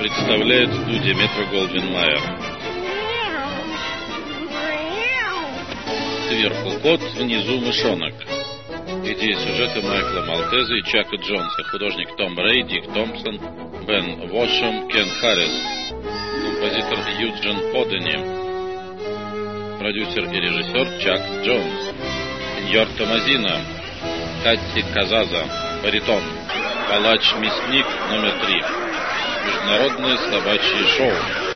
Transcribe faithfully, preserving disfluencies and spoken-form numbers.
представляет студия Метро-Голдвин-Майер. Сверху кот, внизу мышонок. Идея сюжета Майкла Малтеза и Чака Джонса. Художник Том Рэй, Дик Томпсон, Бен Вошем, Кен Харрис. Композитор Юджин Подени. Продюсер и режиссер Чак Джонс. Сеньор Томазино. Катти Казаза. Баритон. Палач-мясник номер три. Международное собачье шоу.